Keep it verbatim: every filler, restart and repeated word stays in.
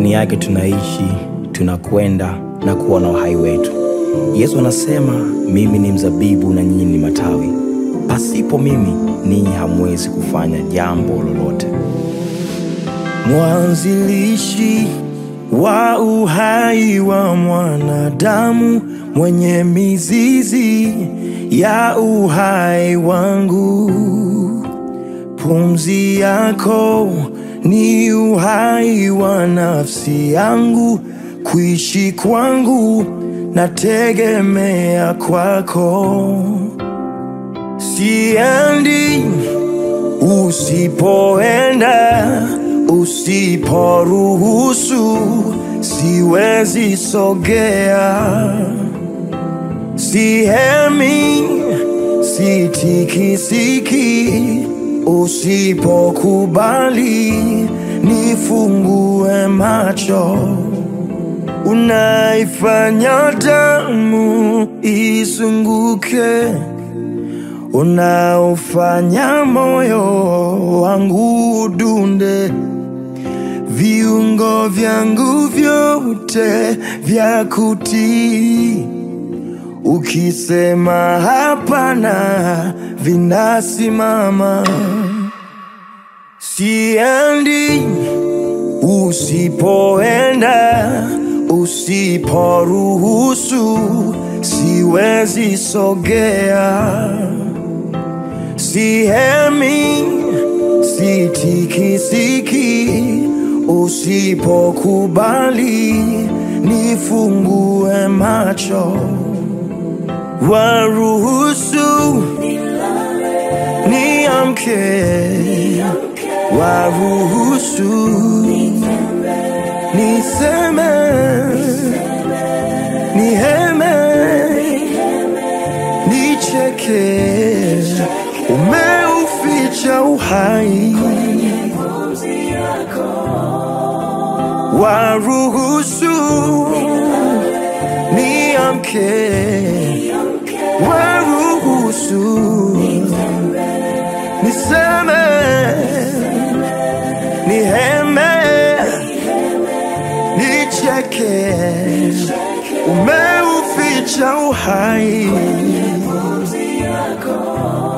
ndani yake tunaishi, tunakwenda na kuwa na uhai wetu. Yesu anasema, mimi ni mzabibu na nyinyi ni matawi. Pasipo mimi ninyi hamwezi kufanya jambo lolote. Mwanzilishi wa uhai wa mwanadamu, mwenye mizizi ya uhai wangu. Pumzi yako ni uhai wa nafsi yangu, kuishi kwangu nategemea kwako. Siendi usipoenda, usiporuhusu siwezi sogea. Sihemi, sitikisiki, usipokubali nifungue macho. Unaifanya damu isunguke, unaufanya moyo wangu udunde. Viungo vyangu vyote vya kutii, ukisema hapana vinasimama. Siendi usipoenda, usiporuhusu siwezi sogea. Sihemi, sitikisiki, usipokubali nifungue macho. Waruhusu niamke, waruhusu niseme, niheme, nicheke. Umeuficha uhai, waruhusu niamke, waruhusu niseme, niheme, nicheke. Umeuficha uhai.